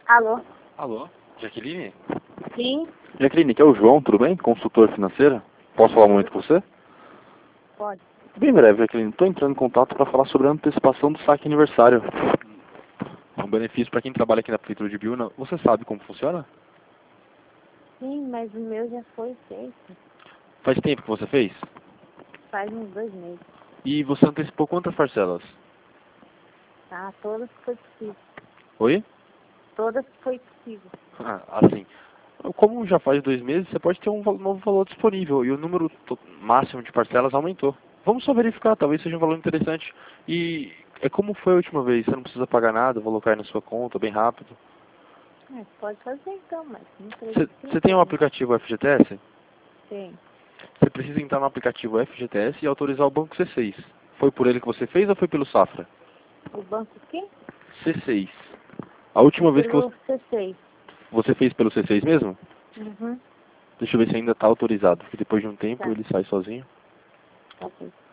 Alô? Alô, Jaqueline? Sim, Jaqueline, aqui é o João, tudo bem? Consultor financeiro. Posso falar um momento com você? pode. Bem breve, Jaqueline. Estou entrando em contato para falar sobre a antecipação do saque aniversário. É um benefício para quem trabalha aqui na Prefeitura de Biúna. Você sabe como funciona? Sim, mas o meu já foi feito. Faz tempo que você fez? Faz uns 2 meses. E você antecipou quantas parcelas? Tá? Todas que foi possível. Oi? Todas que foi possível. Ah, assim. Como já faz 2 meses, você pode ter um novo valor disponível e o número máximo de parcelas aumentou. Vamos só verificar, talvez seja um valor interessante. E é como foi a última vez, você não precisa pagar nada, o valor cai na sua conta bem rápido. Pode fazer então, mas não Você tem um precisa. aplicativo FGTS? Tem. Você precisa entrar no aplicativo FGTS e autorizar o banco C6. Foi por ele que você fez ou foi pelo Safra? O banco quê? C6. A última vez que Pelo C6. você fez pelo C6 mesmo? Uhum. Deixa eu ver se ainda está autorizado, porque depois de um tempo Tá. ele sai sozinho. Tá bem.